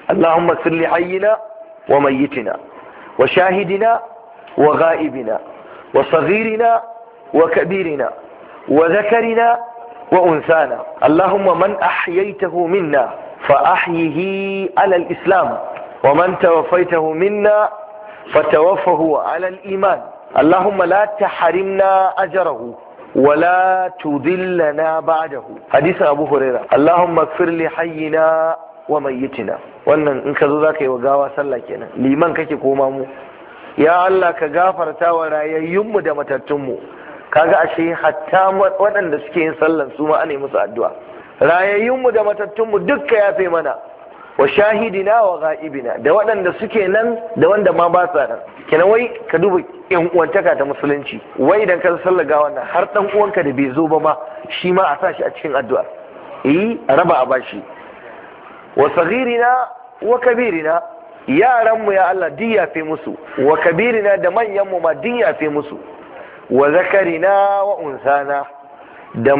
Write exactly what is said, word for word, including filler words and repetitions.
اللهم اغفر لحينا وميتنا وشاهدنا وغائبنا وصغيرنا وكبيرنا وذكرنا وأنثانا. اللهم من أحييته منا فأحيه على الإسلام، ومن توفيته منا فتوفه على الإيمان. اللهم لا تحرمنا أجره ولا تذلنا بعده. حديث أبو هريرة. اللهم اغفر لحينا وميتنا. wannan in ka zo za ka yi wa gawa sallah kenan, liman kake koma mu, ya Allah ka gafarta wa rayayyunmu da matattunmu. Kaga ashe hatta waɗanda suke yin sallan su ma ana yi musu addu'a. Rayayyunmu da matattunmu dukka yafe mana, wa shahidina wa ga'ibina, da waɗanda suke nan da wanda ma ba sa nan. Kenan wai ka duba yan uwantaka ta musulunci, wai idan ka sallar gawa nan har dan uwanka da bai zo ba ma shi ma a sa shi a cikin addu'a, eh a raba a bashi. Wa saghirina wa kabirina, yaran mu ya Allah duk yafe musu, wa kabirina da manyan mu ma duk yafe musu, wa zakarina wa unsana da